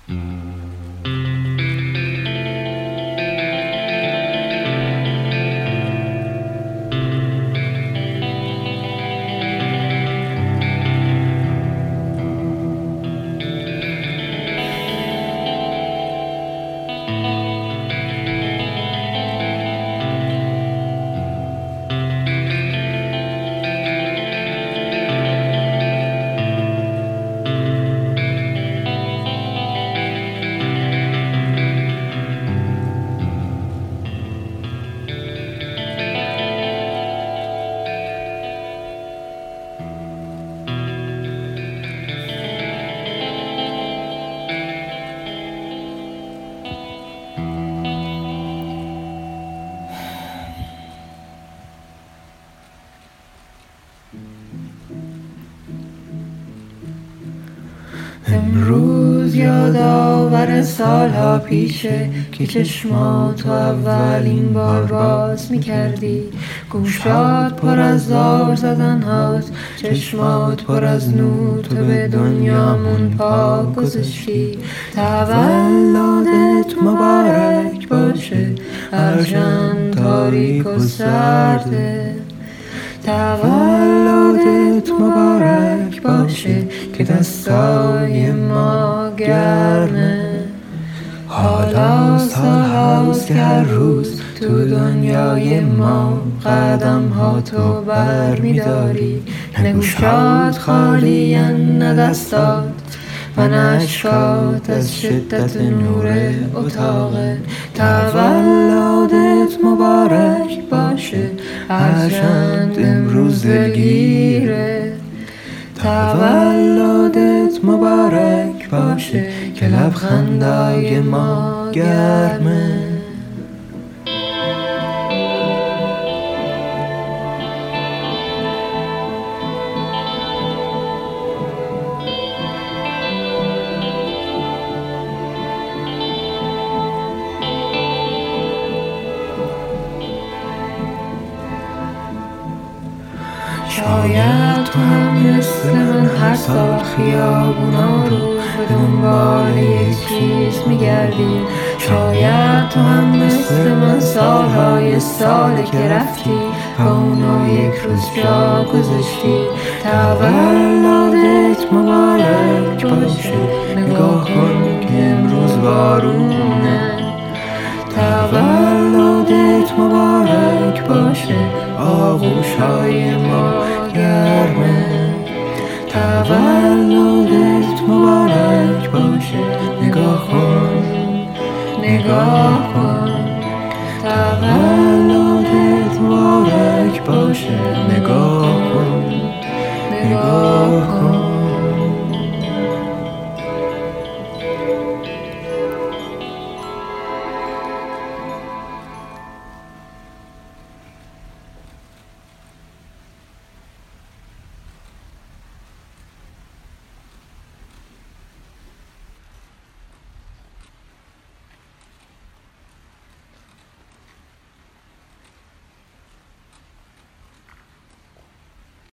امروز یادآور سالها پیشه که چشماتو اولین بار باز میکردی. گوشات پر از زار زدن هاست، چشمات پر از نور، تو به دنیامون پا گذاشتی. تولدت مبارک باشه، هرچند تاریک و سرده. تولدت مبارک باشه که دستای ما گرمه. حالا سال هاست که هر روز تو دنیای ما قدم ها تو بر میداری. نه گوشات خالی نه دستات و نه اشکات از شدت نور اتاقه. تولدت مبارک باشه، هرچند امروز دلگیره. تولدت مبارک باشه که لبخندای ما گرمه. شاید تو هم مثل من هر سال خیابونا رو به دنبال یک چیز میگردی. شاید تو هم مثل من سالهای ساله که رفتی و اونو یک روز جا گذاشتی. تولدت مبارک باشه، نگاه کن که امروز بارونه. تولدت مبارک باشه، آغوشهای ما گرمه. تولدت مبارک باشه، نگاه کن، نگاه کن.